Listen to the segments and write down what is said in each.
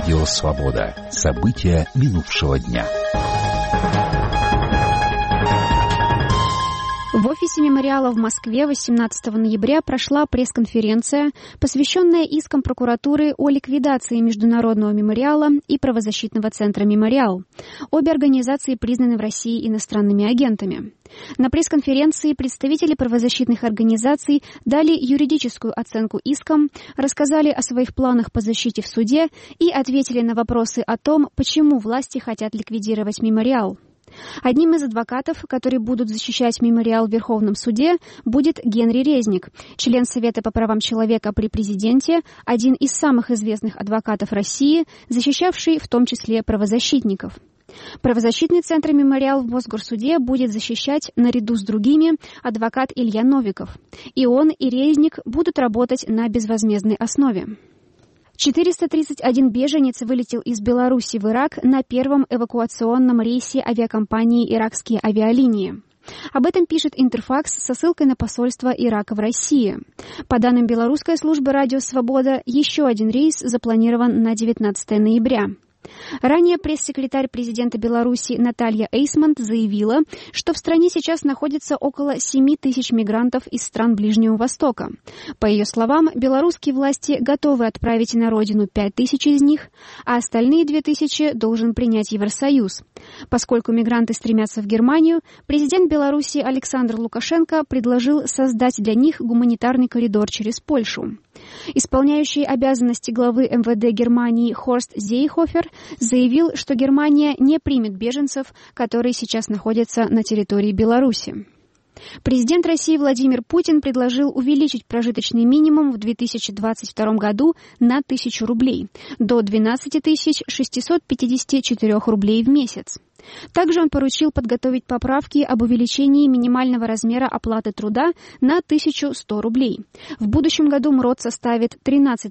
Радио «Свобода». События минувшего дня. В офисе мемориала в Москве 18 ноября прошла пресс-конференция, посвященная искам прокуратуры о ликвидации Международного мемориала и правозащитного центра «Мемориал». Обе организации признаны в России иностранными агентами. На пресс-конференции представители правозащитных организаций дали юридическую оценку искам, рассказали о своих планах по защите в суде и ответили на вопросы о том, почему власти хотят ликвидировать мемориал. Одним из адвокатов, которые будут защищать мемориал в Верховном суде, будет Генри Резник, член Совета по правам человека при президенте, один из самых известных адвокатов России, защищавший в том числе правозащитников. Правозащитный центр «Мемориал» в Мосгорсуде будет защищать, наряду с другими, адвокат Илья Новиков. И он, и Резник будут работать на безвозмездной основе. 431 беженец вылетел из Беларуси в Ирак на первом эвакуационном рейсе авиакомпании «Иракские авиалинии». Об этом пишет Интерфакс со ссылкой на посольство Ирака в России. По данным белорусской службы «Радио Свобода», еще один рейс запланирован на 19 ноября. Ранее пресс-секретарь президента Беларуси Наталья Эйсмонт заявила, что в стране сейчас находится около 7 тысяч мигрантов из стран Ближнего Востока. По ее словам, белорусские власти готовы отправить на родину 5 тысяч из них, а остальные 2 тысячи должен принять Евросоюз. Поскольку мигранты стремятся в Германию, президент Беларуси Александр Лукашенко предложил создать для них гуманитарный коридор через Польшу. Исполняющий обязанности главы МВД Германии Хорст Зейхофер заявил, что Германия не примет беженцев, которые сейчас находятся на территории Беларуси. Президент России Владимир Путин предложил увеличить прожиточный минимум в 2022 году на 1000 рублей, до 12 654 рублей в месяц. Также он поручил подготовить поправки об увеличении минимального размера оплаты труда на 1100 рублей. В будущем году МРОТ составит 13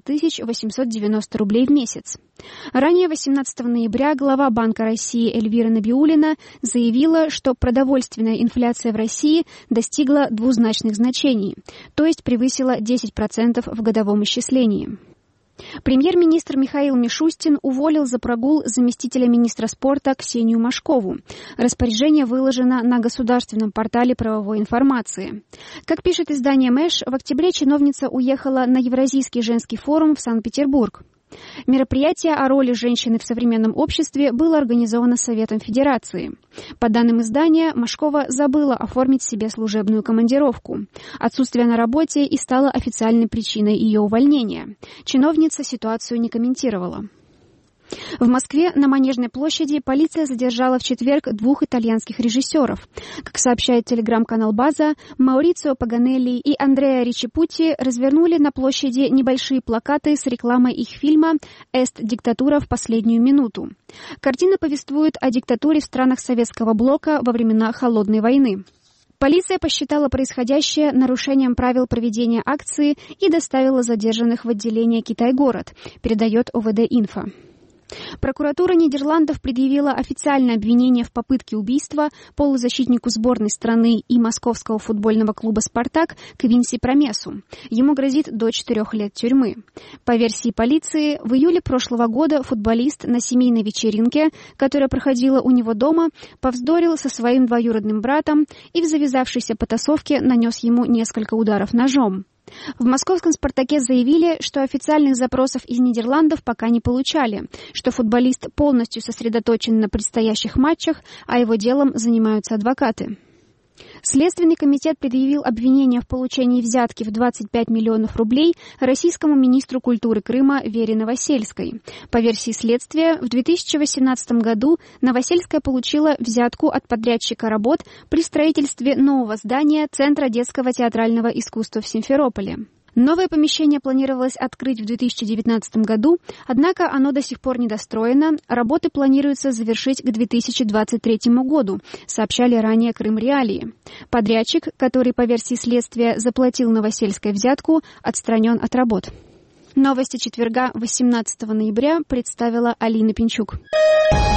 890 рублей в месяц. Ранее 18 ноября глава Банка России Эльвира Набиуллина заявила, что продовольственная инфляция в России достигла двузначных значений, то есть превысила 10% в годовом исчислении. Премьер-министр Михаил Мишустин уволил за прогул заместителя министра спорта Ксению Машкову. Распоряжение выложено на государственном портале правовой информации. Как пишет издание МЭШ, в октябре чиновница уехала на Евразийский женский форум в Санкт-Петербург. Мероприятие о роли женщины в современном обществе было организовано Советом Федерации. По данным издания, Машкова забыла оформить себе служебную командировку. Отсутствие на работе и стало официальной причиной ее увольнения. Чиновница ситуацию не комментировала. В Москве на Манежной площади полиция задержала в четверг 2 итальянских режиссеров. Как сообщает телеграм-канал «База», Маурицио Паганелли и Андреа Ричипути развернули на площади небольшие плакаты с рекламой их фильма «Эст. Диктатура в последнюю минуту». Картина повествует о диктатуре в странах Советского блока во времена Холодной войны. Полиция посчитала происходящее нарушением правил проведения акции и доставила задержанных в отделение «Китай-город», передает ОВД-Инфо. Прокуратура Нидерландов предъявила официальное обвинение в попытке убийства полузащитнику сборной страны и московского футбольного клуба «Спартак» Квинси Промесу. Ему грозит до 4 лет тюрьмы. По версии полиции, в июле прошлого года футболист на семейной вечеринке, которая проходила у него дома, повздорил со своим двоюродным братом и в завязавшейся потасовке нанес ему несколько ударов ножом. В московском «Спартаке» заявили, что официальных запросов из Нидерландов пока не получали, что футболист полностью сосредоточен на предстоящих матчах, а его делом занимаются адвокаты. Следственный комитет предъявил обвинение в получении взятки в 25 миллионов рублей российскому министру культуры Крыма Вере Новосельской. По версии следствия, в 2018 году Новосельская получила взятку от подрядчика работ при строительстве нового здания Центра детского театрального искусства в Симферополе. Новое помещение планировалось открыть в 2019 году, однако оно до сих пор недостроено, работы планируется завершить к 2023 году, сообщали ранее Крым-Реалии. Подрядчик, который по версии следствия заплатил Новосельской взятку, отстранен от работ. Новости четверга, 18 ноября, представила Алина Пинчук.